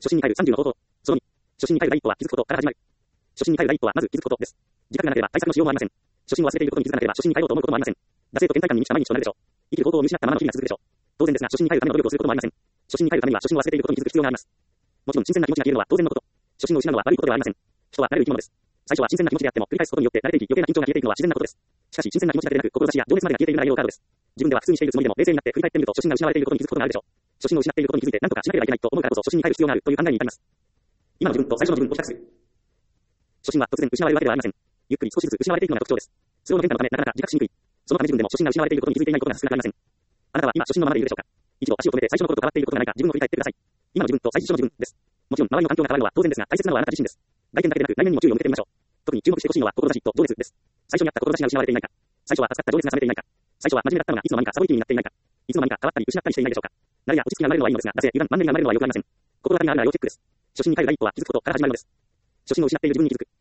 初心に帰る30の方法。その2、初心に帰る第一歩は気づくことから始まる。初心に帰る第一歩はまず気づくことです。自覚がなければ対策のしようもありません。初心を忘れていることに気づかなければ初心に帰ろうと思うこともありません。惰性と倦怠感に満ちた毎日となるでしょう。生きる方法を見失ったままの日々が続くでしょう。当然ですが、初心に帰るための努力をすることもありません。初心に帰るためには初心を忘れていることに気づく必要があります。もちろん新鮮な気持ちが消えるのは当然のこと。初心を失うのは悪いことではありません。人は慣れる生き物です。最初は新鮮な気持ちであっても繰り返すことによって慣れていき余計な緊張が消えていくのは自然なことです。しかし新鮮な気持ちだけでなく志や情熱までが消えているならイエローカードです。自分では普通にしているつもりでも冷静になって振り返ってみると初心が失われていることに気づくことがあるでしょう。初心を失っていることに気づいて何とかしなければいけないと思うからこそ初心に帰る必要があるという考えに至ります。今の自分と最初の自分を比較する。初心は突然失われるわけではありません。ゆっくり少しずつ失われていくのが特徴です。都合の変化のためなかなか自覚しにくい。そのため自分でも初心が失われていることに気づいていないことが少なくありません。あなたは今初心のままでいるでしょうか。一度足を止めて最初の頃と変わっていることがないか自分を振り返ってください。今の自分と最初の自分です。もちろん周りの環境が変わるのは当然ですが大切なのはあなた自身です。外見だけでなく内面にも注意を向けてみましょう。特に注目してほしいのは志と情熱です。最初にあった志が失われていないか。最初は助かった情熱が冷めていないか。最初は真面目だったのがいつの間にかサボり気味になっていないか。いつの間にか変わったり失ったりしていないでしょうか。慣れや落ち着きが生まれるのはいいのですが、惰性、油断、マンネリが生まれるのは良くありません。心当たりがあるなら要チェックです。初心に帰る第一歩は気づくことから始まるのです。初心を失っている自分に気づく。